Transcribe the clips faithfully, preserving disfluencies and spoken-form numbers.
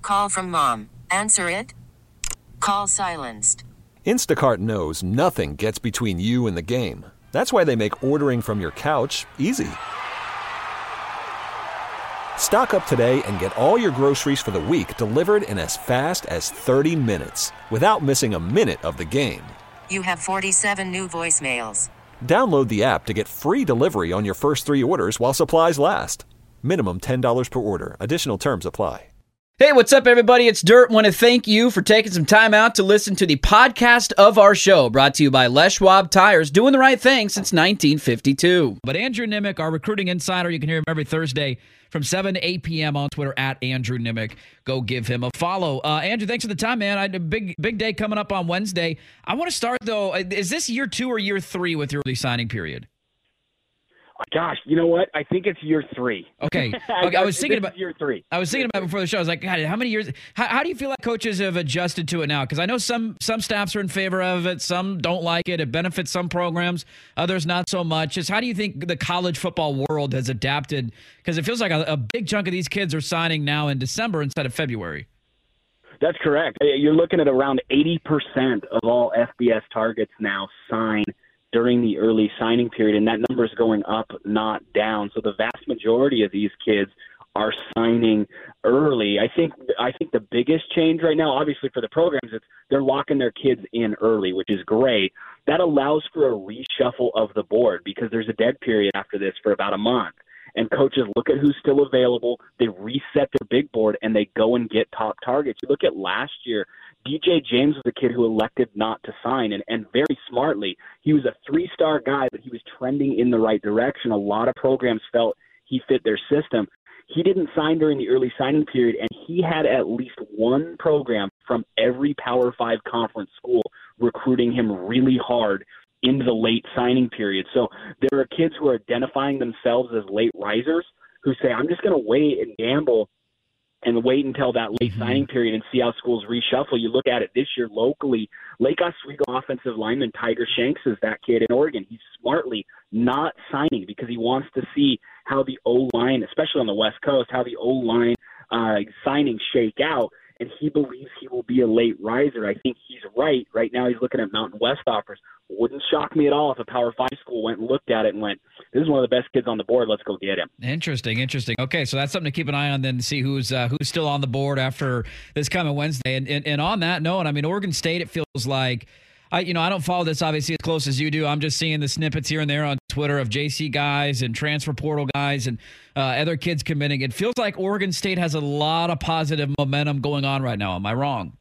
Call from mom. Answer it. Call silenced. Instacart knows nothing gets between you and the game. That's why they make ordering from your couch easy. Stock up today and get all your groceries for the week delivered in as fast as thirty minutes without missing a minute of the game. You have forty-seven new voicemails. Download the app to get free delivery on your first three orders while supplies last. Minimum ten dollars per order. Additional terms apply. Hey, what's up, everybody? It's Dirt. Want to thank you for taking some time out to listen to the podcast of our show, brought to you by Les Schwab Tires, doing the right thing since nineteen fifty-two. But Andrew Nimick, our recruiting insider, you can hear him every Thursday from seven to eight p.m. on Twitter at Andrew Nimick. Go give him a follow. Uh, Andrew, thanks for the time, man. I had a big, big day coming up on Wednesday. I want to start, though. Is this year two or year three with your early signing period? Gosh, you know what? I think it's year three. Okay. okay I was thinking about year three. I was thinking about it before the show. I was like, God, how many years? How, how do you feel like coaches have adjusted to it now? Because I know some some staffs are in favor of it, some don't like it. It benefits some programs, others not so much. Just how do you think the college football world has adapted? Because it feels like a, a big chunk of these kids are signing now in December instead of February. That's correct. You're looking at around eighty percent of all F B S targets now sign during the early signing period, and that number is going up, not down. So the vast majority of these kids are signing early. I think I think the biggest change right now, obviously for the programs, it's they're locking their kids in early, which is great. That allows for a reshuffle of the board because there's a dead period after this for about a month. And coaches look at who's still available, they reset their big board, and they go and get top targets. You look at last year, D J James was a kid who elected not to sign, and, and very smartly. He was a three-star guy, but he was trending in the right direction. A lot of programs felt he fit their system. He didn't sign during the early signing period, and he had at least one program from every Power Five conference school recruiting him really hard into the late signing period. So there are kids who are identifying themselves as late risers who say, I'm just going to wait and gamble and wait until that late mm-hmm. signing period and see how schools reshuffle. You look at it this year locally, Lake Oswego offensive lineman Tiger Shanks is that kid in Oregon. He's smartly not signing because he wants to see how the O-line, especially on the West Coast, how the O-line uh, signings shake out. And he believes he will be a late riser. I think he's right. Right now he's looking at Mountain West offers. Wouldn't shock me at all if a Power Five school went and looked at it and went, this is one of the best kids on the board. Let's go get him. Interesting, interesting. Okay, so that's something to keep an eye on then to see who's uh, who's still on the board after this coming Wednesday. And, and and on that note, I mean, Oregon State, it feels like, I you know, I don't follow this obviously as close as you do. I'm just seeing the snippets here and there on Twitter of J C guys and transfer portal guys and uh, other kids committing. It feels like Oregon State has a lot of positive momentum going on right now. Am I wrong?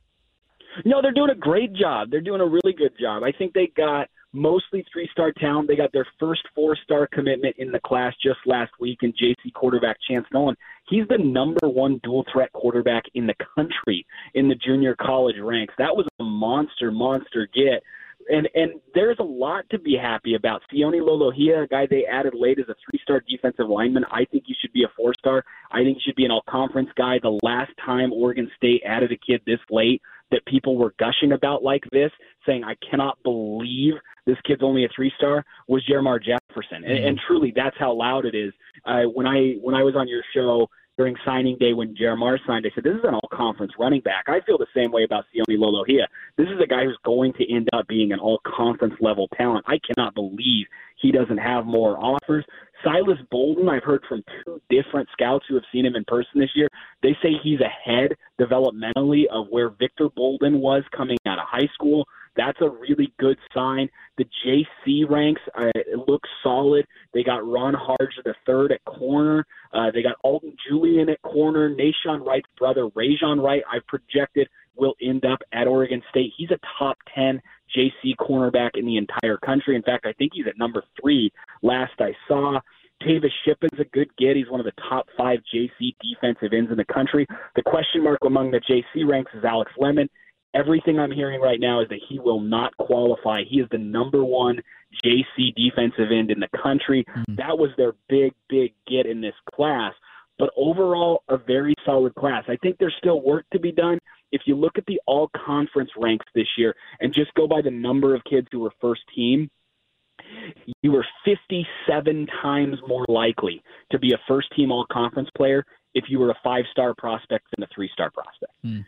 No, they're doing a great job. They're doing a really good job. I think they got mostly three-star talent. They got their first four-star commitment in the class just last week in J C quarterback Chance Nolan. He's the number one dual-threat quarterback in the country in the junior college ranks. That was a monster, monster get. And and there's a lot to be happy about. Sione Lolohea, a guy they added late as a three-star defensive lineman. I think he should be a four-star. I think he should be an all-conference guy. The last time Oregon State added a kid this late that people were gushing about like this, saying, I cannot believe this kid's only a three-star, was Jermar Jefferson. And, and truly, that's how loud it is. Uh, when I when I was on your show during signing day when Jermar signed, I said, this is an all-conference running back. I feel the same way about Sione Lolohea. This is a guy who's going to end up being an all-conference level talent. I cannot believe he doesn't have more offers. Silas Bolden, I've heard from two different scouts who have seen him in person this year. They say he's ahead developmentally of where Victor Bolden was coming out of high school. That's a really good sign. The J C ranks, uh, it looks solid. They got Ron Harge the third at corner. Uh, they got Alton Julian at corner. Nashawn Wright's brother, Rajon Wright, I've projected will end up at Oregon State. He's a top ten J C cornerback in the entire country. In fact, I think he's at number three last I saw. Tavis Shippen's a good get. He's one of the top five J C defensive ends in the country. The question mark among the J C ranks is Alex Lemon. Everything I'm hearing right now is that he will not qualify. He is the number one J C defensive end in the country. Mm-hmm. That was their big, big get in this class. But overall, a very solid class. I think there's still work to be done. If you look at the all-conference ranks this year and just go by the number of kids who were first team, you were fifty-seven times more likely to be a first-team all-conference player if you were a five-star prospect than a three-star prospect. Hmm.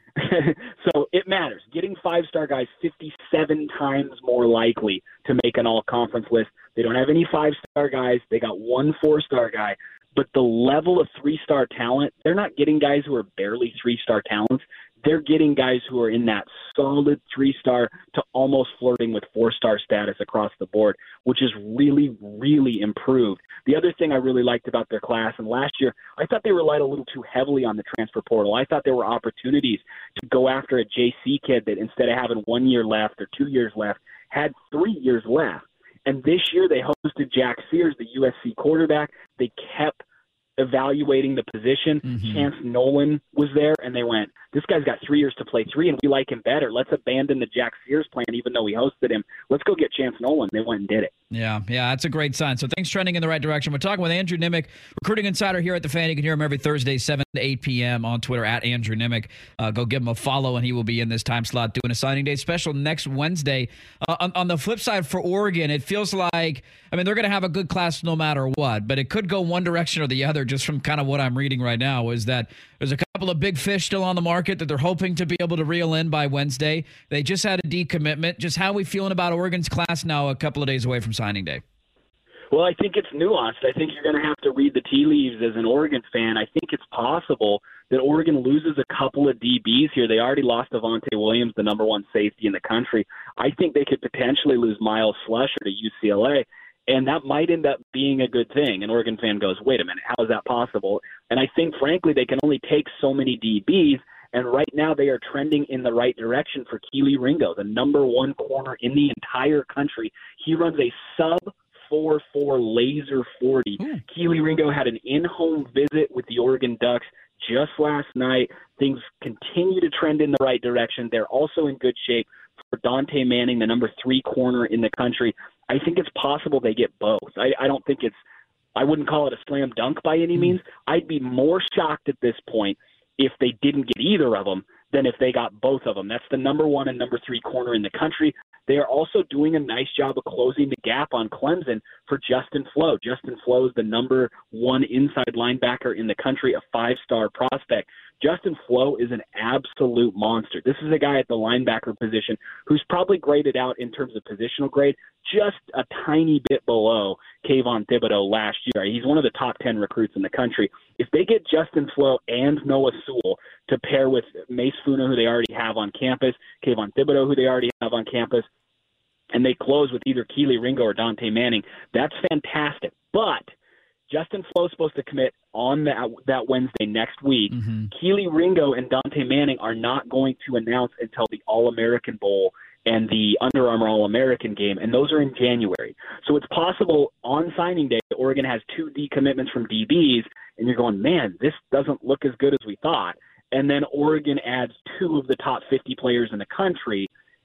So it matters. Getting five-star guys fifty-seven times more likely to make an all-conference list. They don't have any five-star guys. They got one four-star guy. But the level of three-star talent, they're not getting guys who are barely three-star talents. They're getting guys who are in that solid three-star to almost flirting with four-star status across the board, which is really, really improved. The other thing I really liked about their class, and last year, I thought they relied a little too heavily on the transfer portal. I thought there were opportunities to go after a J C kid that instead of having one year left or two years left, had three years left. And this year they hosted Jack Sears, the U S C quarterback. They kept evaluating the position. Mm-hmm. Chance Nolan was there, and they went, this guy's got three years to play three, and we like him better. Let's abandon the Jack Sears plan, even though we hosted him. Let's go get Chance Nolan. They went and did it. Yeah, yeah, that's a great sign. So things trending in the right direction. We're talking with Andrew Nimick, recruiting insider here at The Fan. You can hear him every Thursday, seven to eight p.m. on Twitter, at Andrew Nimick. Uh, go give him a follow, and he will be in this time slot doing a signing day special next Wednesday. Uh, on, on the flip side for Oregon, it feels like, I mean, they're going to have a good class no matter what, but it could go one direction or the other just from kind of what I'm reading right now, is that there's a couple of big fish still on the market that they're hoping to be able to reel in by Wednesday. They just had a decommitment. Just how are we feeling about Oregon's class now a couple of days away from signing day? Well, I think it's nuanced. I think you're going to have to read the tea leaves as an Oregon fan. I think it's possible that Oregon loses a couple of D Bs here. They already lost Devontae Williams, the number one safety in the country. I think they could potentially lose Miles Slusher to U C L A, and that might end up being a good thing. An Oregon fan goes, wait a minute, how is that possible? And I think, frankly, they can only take so many D Bs, and right now they are trending in the right direction for Kelee Ringo, the number one corner in the entire country. He runs a sub four four laser forty. Mm. Kelee Ringo had an in-home visit with the Oregon Ducks just last night. Things continue to trend in the right direction. They're also in good shape for Dante Manning, the number three corner in the country. I think it's possible they get both. I, I don't think it's – I wouldn't call it a slam dunk by any mm. means. I'd be more shocked at this point if they didn't get either of them than if they got both of them. That's the number one and number three corner in the country. They are also doing a nice job of closing the gap on Clemson for Justin Flo. Justin Flo is the number one inside linebacker in the country, a five-star prospect. Justin Flo is an absolute monster. This is a guy at the linebacker position who's probably graded out in terms of positional grade just a tiny bit below Kayvon Thibodeau last year. He's one of the top ten recruits in the country. If they get Justin Flo and Noah Sewell to pair with Mace Funa, who they already have on campus, Kayvon Thibodeau, who they already have on campus, and they close with either Kelee Ringo or Dante Manning, that's fantastic. But Justin Flo is supposed to commit on that, that Wednesday next week. Mm-hmm. Kelee Ringo and Dante Manning are not going to announce until the All-American Bowl and the Under Armour All-American game, and those are in January. So it's possible on signing day Oregon has two decommitments from D Bs, and you're going, man, this doesn't look as good as we thought. And then Oregon adds two of the top fifty players in the country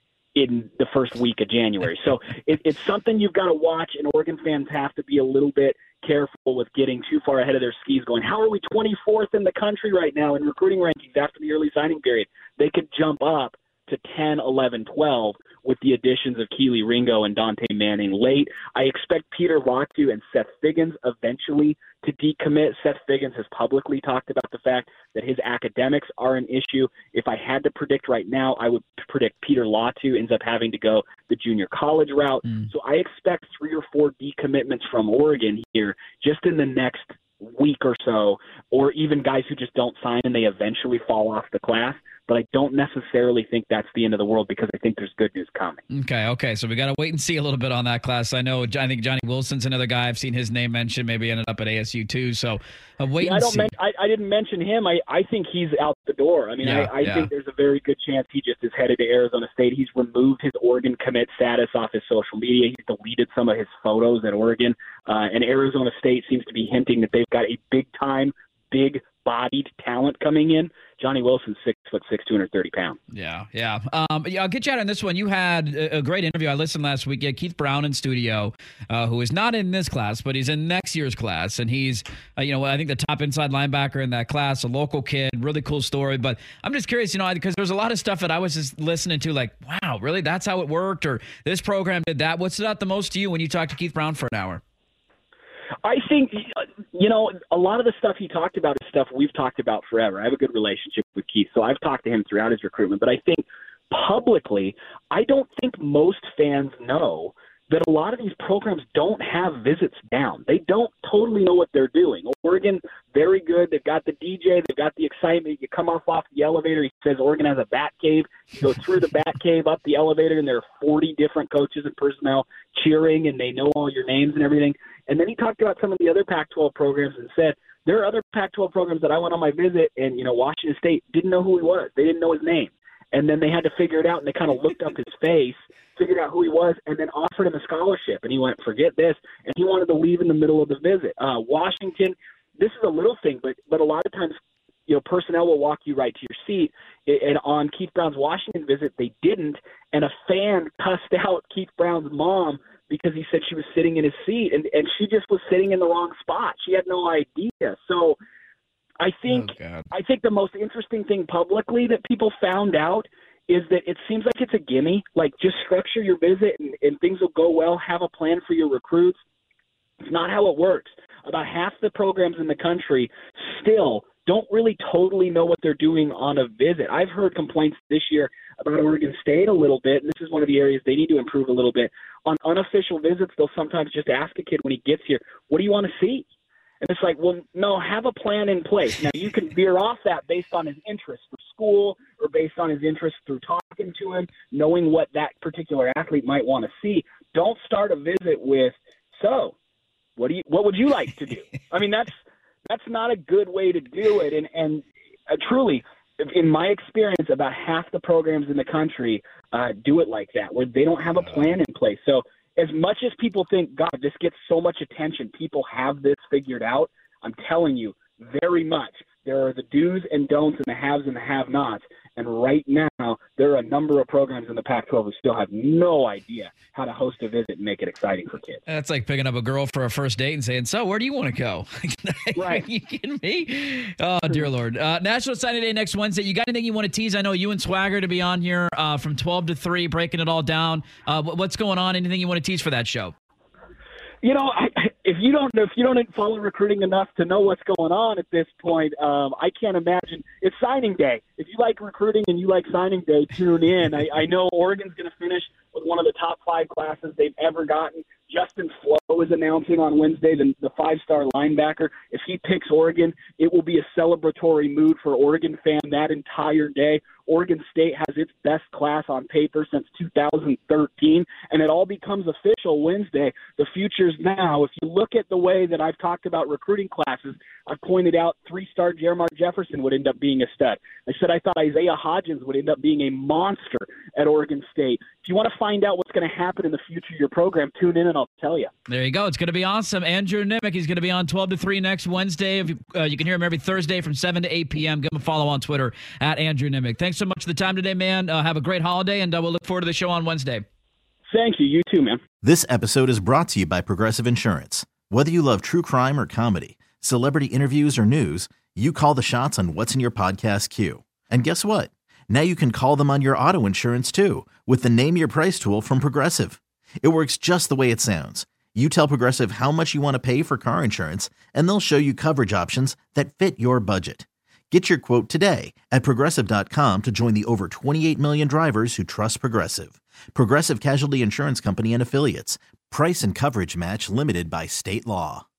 in the first week of January. So it, it's something you've got to watch, and Oregon fans have to be a little bit careful with getting too far ahead of their skis going, how are we twenty-fourth in the country right now in recruiting rankings after the early signing period? They could jump up to ten, eleven, twelve with the additions of Kelee Ringo and Dante Manning late. I expect Peter Latu and Seth Figgins eventually to decommit. Seth Figgins has publicly talked about the fact that his academics are an issue. If I had to predict right now, I would predict Peter Latu ends up having to go the junior college route. Mm. So I expect three or four decommitments from Oregon here just in the next week or so, or even guys who just don't sign and they eventually fall off the class. But I don't necessarily think that's the end of the world because I think there's good news coming. Okay, okay. So we got to wait and see a little bit on that class. I know, I think Johnny Wilson's another guy. I've seen his name mentioned, maybe ended up at A S U too. So uh, wait yeah, and I don't see. Men- I, I didn't mention him. I, I think he's out the door. I mean, yeah, I, I yeah. think there's a very good chance he just is headed to Arizona State. He's removed his Oregon commit status off his social media. He's deleted some of his photos at Oregon. Uh, and Arizona State seems to be hinting that they've got a big-time, big-bodied talent coming in. Johnny Wilson's six foot six, two hundred thirty pounds. Yeah, yeah. Um, yeah, I'll get you out on this one. You had a, a great interview. I listened last week. You had Keith Brown in studio, uh, who is not in this class, but he's in next year's class, and he's, uh, you know, I think the top inside linebacker in that class, a local kid, really cool story. But I'm just curious, you know, because there's a lot of stuff that I was just listening to, like, wow, really, that's how it worked, or this program did that. What stood out the most to you when you talked to Keith Brown for an hour? I think, you know, a lot of the stuff he talked about is stuff we've talked about forever. I have a good relationship with Keith, so I've talked to him throughout his recruitment. But I think publicly, I don't think most fans know that a lot of these programs don't have visits down. They don't totally know what they're doing. Oregon, very good. They've got the D J. They've got the excitement. You come off off the elevator. He says Oregon has a bat cave. You go through the bat cave, up the elevator, and there are forty different coaches and personnel cheering, and they know all your names and everything. And then he talked about some of the other Pac twelve programs and said, there are other Pac twelve programs that I went on my visit, and, you know, Washington State didn't know who he was. They didn't know his name. And then they had to figure it out, and they kind of looked up his face, figured out who he was, and then offered him a scholarship. And he went, forget this, and he wanted to leave in the middle of the visit. Uh, Washington, this is a little thing, but but a lot of times, you know, personnel will walk you right to your seat. And on Keith Brown's Washington visit, they didn't, and a fan cussed out Keith Brown's mom because he said she was sitting in his seat, and, and she just was sitting in the wrong spot. She had no idea. So I think oh, I think the most interesting thing publicly that people found out is that it seems like it's a gimme. Like, just structure your visit and, and things will go well. Have a plan for your recruits. It's not how it works. About half the programs in the country still don't really totally know what they're doing on a visit. I've heard complaints this year about Oregon State a little bit, and this is one of the areas they need to improve a little bit. On unofficial visits, they'll sometimes just ask a kid when he gets here, what do you want to see? And it's like, well, no, have a plan in place. Now, you can veer off that based on his interest for school or based on his interest through talking to him, knowing what that particular athlete might want to see. Don't start a visit with, so, what do you, what would you like to do? I mean, that's that's not a good way to do it. And, and uh, truly, in my experience, about half the programs in the country uh, do it like that, where they don't have a plan in place. So, as much as people think, God, this gets so much attention, people have this figured out, I'm telling you, very much. There are the do's and don'ts and the haves and the have-nots. And right now, there are a number of programs in the Pac twelve who still have no idea how to host a visit and make it exciting for kids. That's like picking up a girl for a first date and saying, so where do you want to go? Right. Are you kidding me? Oh, dear Lord. Uh, National Signing Day next Wednesday. You got anything you want to tease? I know you and Swagger to be on here uh, from twelve to three, breaking it all down. Uh, what's going on? Anything you want to tease for that show? You know, I, if you don't if you don't follow recruiting enough to know what's going on at this point, um, I can't imagine. It's signing day. If you like recruiting and you like signing day, tune in. I, I know Oregon's going to finish with one of the top five classes they've ever gotten. Justin Flo is announcing on Wednesday, the, the five-star linebacker. If he picks Oregon, it will be a celebratory mood for Oregon fan that entire day. Oregon State has its best class on paper since two thousand thirteen, and it all becomes official Wednesday. The future's now. If you look at the way that I've talked about recruiting classes, I've pointed out three-star Jermar Jefferson would end up being a stud. I said I thought Isaiah Hodgins would end up being a monster at Oregon State. If you want to find out what's going to happen in the future of your program, tune in and I'll tell you. There you go. It's going to be awesome. Andrew Nimick, he's going to be on twelve to three next Wednesday. If you, uh, you can hear him every Thursday from seven to eight p.m. Give him a follow on Twitter at Andrew Nimick. Thanks so much for the time today, man. Uh, have a great holiday, and uh, we'll look forward to the show on Wednesday. Thank you. You too, man. This episode is brought to you by Progressive Insurance. Whether you love true crime or comedy, celebrity interviews or news, you call the shots on what's in your podcast queue. And guess what? Now you can call them on your auto insurance too with the Name Your Price tool from Progressive. It works just the way it sounds. You tell Progressive how much you want to pay for car insurance, and they'll show you coverage options that fit your budget. Get your quote today at Progressive dot com to join the over twenty-eight million drivers who trust Progressive. Progressive Casualty Insurance Company and Affiliates. Price and coverage match limited by state law.